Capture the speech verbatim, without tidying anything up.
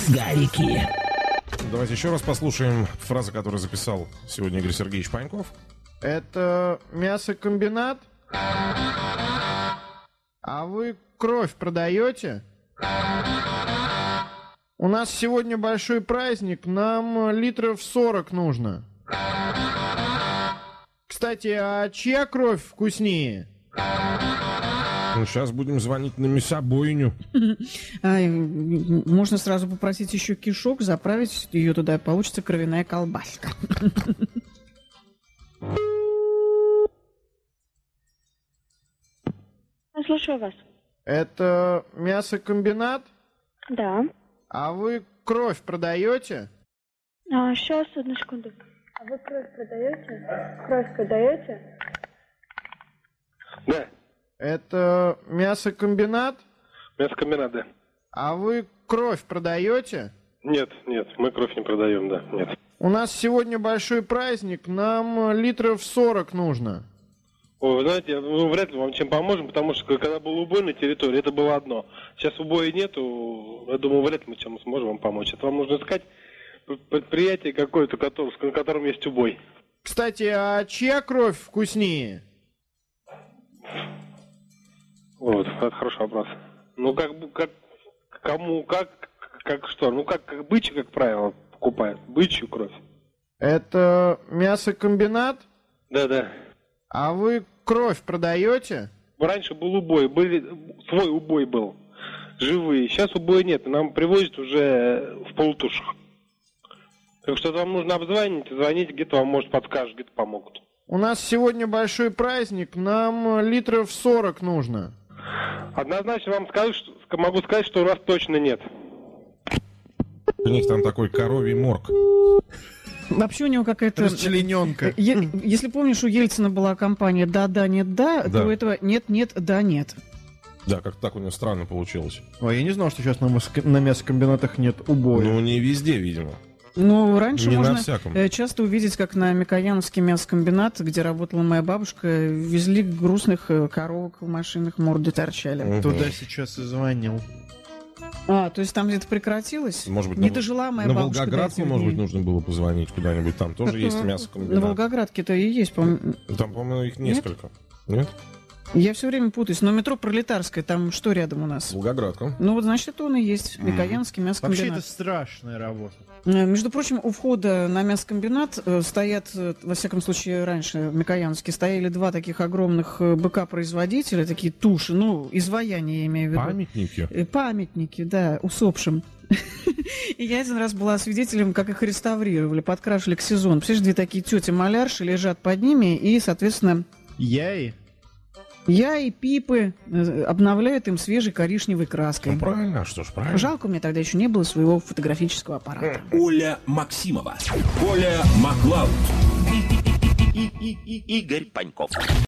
Мозгарики. Давайте еще раз послушаем фразы, которые записал сегодня Игорь Сергеевич Паньков. Это мясокомбинат? А вы кровь продаете? У нас сегодня большой праздник, нам литров сорок нужно. Кстати, а чья кровь вкуснее? Ну, сейчас будем звонить на мясобойню. А, можно сразу попросить еще кишок, заправить ее туда, и получится кровяная колбаска. Слушаю вас. Это мясокомбинат? Да. А вы кровь продаете? А, сейчас, одну секунду. А вы кровь продаете? Кровь продаете? Да. Это мясокомбинат? Мясокомбинат, да. А вы кровь продаете? Нет, нет, мы кровь не продаем, да, нет. У нас сегодня большой праздник, нам литров сорок нужно. Ой, вы знаете, ну, вряд ли вам чем поможем, потому что когда был убой на территории, это было одно. Сейчас убоя нету, я думаю, вряд ли мы чем сможем вам помочь. Это вам нужно искать предприятие какое-то, которое, на котором есть убой. Кстати, а чья кровь вкуснее? Вот, это хороший вопрос. Ну, как бы, как, кому, как, как что? Ну, как, как бычью, как правило, покупают. Бычью кровь. Это мясокомбинат? Да-да. А вы кровь продаете? Раньше был убой, были, свой убой был, живые. Сейчас убоя нет, нам привозят уже в полутушах. Так что вам нужно обзвонить, звоните, где-то вам, может, подскажут, где-то помогут. У нас сегодня большой праздник, нам литров сорок нужно. Однозначно вам скажу, что, могу сказать, что у нас точно нет. У них там такой коровий морг. Вообще у него какая-то... Расчлененка. Е- если помнишь, у Ельцина была компания «Да-да, нет-да», Да. то у этого «нет-нет, да-нет». Да, как так у него странно получилось. Ой, я не знал, что сейчас на, моск- на мясокомбинатах нет убоя. Ну, не везде, видимо. Ну, раньше Не на можно всяком. э, часто увидеть, как на Микояновский мясокомбинат, где работала моя бабушка, везли грустных э, коровок в машинах, морды торчали. Мгм. Туда сейчас и звонил. А, то есть там где-то прекратилось? Может быть, Не на, дожила моя на бабушка до Волгоградку, этих может быть, дней. нужно было позвонить куда-нибудь. Там тоже есть На мясокомбинат. Волгоградке-то и есть, по-моему. Там, по-моему, их несколько. Нет? Я все время путаюсь. Но метро Пролетарское, там что рядом у нас? Волгоградка. Ну вот, значит, это он и есть. Микоянский Вообще мясокомбинат. это страшная работа. Э, Между прочим, у входа на мясокомбинат э, стоят, э, во всяком случае, раньше в Микояновске стояли два таких огромных э, быка-производителя, такие туши, ну, изваяния, я имею в виду. Памятники. Э, Памятники, да, усопшим. И я один раз была свидетелем, как их реставрировали, подкрашивали к сезону. Представляешь, две такие тети-малярши лежат под ними, и, соответственно, Я и... я и Пипы э, обновляют им свежей коричневой краской. Ну, правильно, что ж, правильно. Жалко, у меня тогда еще не было своего фотографического аппарата. Оля Максимова. Оля Маклауд. И, и, и, и, и, и, Игорь Паньков.